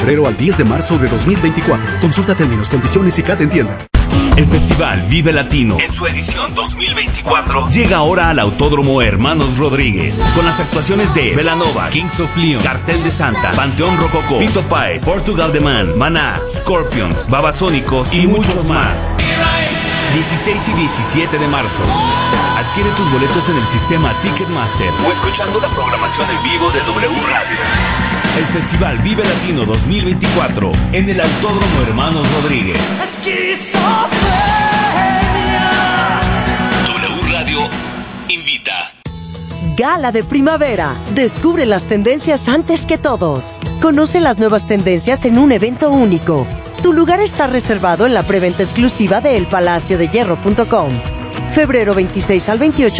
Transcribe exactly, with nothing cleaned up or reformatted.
febrero al diez de marzo de dos mil veinticuatro. Consulta términos, condiciones y CAT en tienda. El Festival Vive Latino, en su edición dos mil veinticuatro, llega ahora al Autódromo Hermanos Rodríguez, con las actuaciones de Belanova, Kings of Leon, Cartel de Santa, Panteón Rococó, Fito Páez, Portugal The Man, Maná, Scorpions, Babasónicos y muchos más. dieciséis y diecisiete de marzo. Adquiere tus boletos en el sistema Ticketmaster o escuchando la programación en vivo de W Radio. El Festival Vive Latino dos mil veinticuatro en el Autódromo Hermanos Rodríguez. W Radio invita. Gala de primavera. Descubre las tendencias antes que todos. Conoce las nuevas tendencias en un evento único. Tu lugar está reservado en la preventa exclusiva de el palacio de hierro punto com. Febrero veintiséis al veintiocho